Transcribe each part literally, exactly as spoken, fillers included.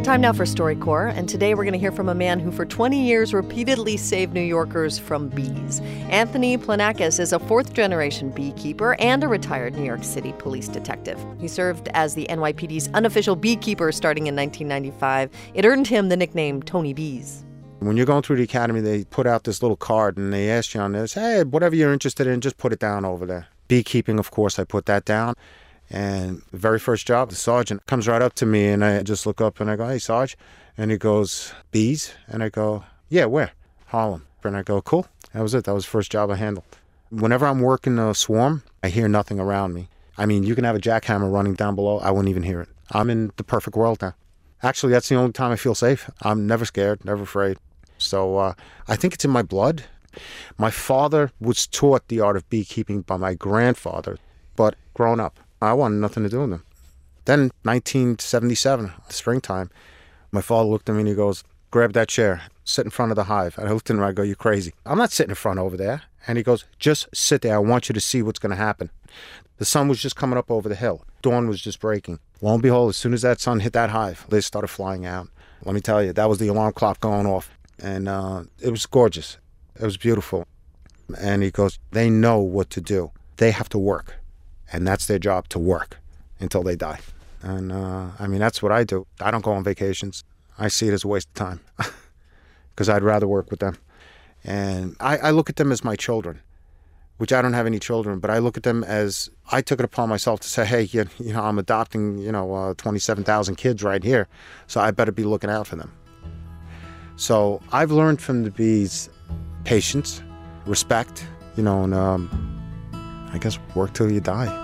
Time now for StoryCorps, and today we're going to hear from a man who for twenty years repeatedly saved New Yorkers from bees. Anthony Planakis is a fourth-generation beekeeper and a retired New York City police detective. He served as the N Y P D's unofficial beekeeper starting in nineteen ninety-five. It earned him the nickname Tony Bees. When you're going through the academy, they put out this little card, and they ask you on this, hey, whatever you're interested in, just put it down over there. Beekeeping, of course, I put that down. And the very first job, the sergeant comes right up to me, and I just look up and I go, hey, Sarge. And he goes, bees? And I go, yeah, where? Harlem. And I go, cool. That was it. That was the first job I handled. Whenever I'm working a swarm, I hear nothing around me. I mean, you can have a jackhammer running down below. I wouldn't even hear it. I'm in the perfect world now. Actually, that's the only time I feel safe. I'm never scared, never afraid. So uh, I think it's in my blood. My father was taught the art of beekeeping by my grandfather, but grown up, I wanted nothing to do with them. Then nineteen seventy-seven, springtime, my father looked at me and he goes, grab that chair, sit in front of the hive. And I looked at him and I go, you're crazy. I'm not sitting in front over there. And he goes, just sit there. I want you to see what's going to happen. The sun was just coming up over the hill. Dawn was just breaking. Lo and behold, as soon as that sun hit that hive, they started flying out. Let me tell you, that was the alarm clock going off. And uh, it was gorgeous. It was beautiful. And he goes, they know what to do. They have to work. And that's their job, to work until they die. And, uh, I mean, that's what I do. I don't go on vacations. I see it as a waste of time because I'd rather work with them. And I, I look at them as my children, which I don't have any children, but I look at them as I took it upon myself to say, hey, you, you know, I'm adopting, you know, uh, twenty-seven thousand kids right here, so I better be looking out for them. So I've learned from the bees patience, respect, you know, and um, I guess work till you die.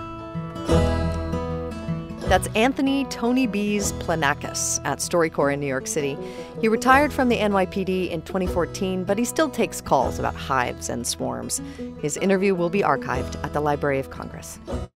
That's Anthony Tony Bees Planakis at StoryCorps in New York City. He retired from the N Y P D in twenty fourteen, but he still takes calls about hives and swarms. His interview will be archived at the Library of Congress.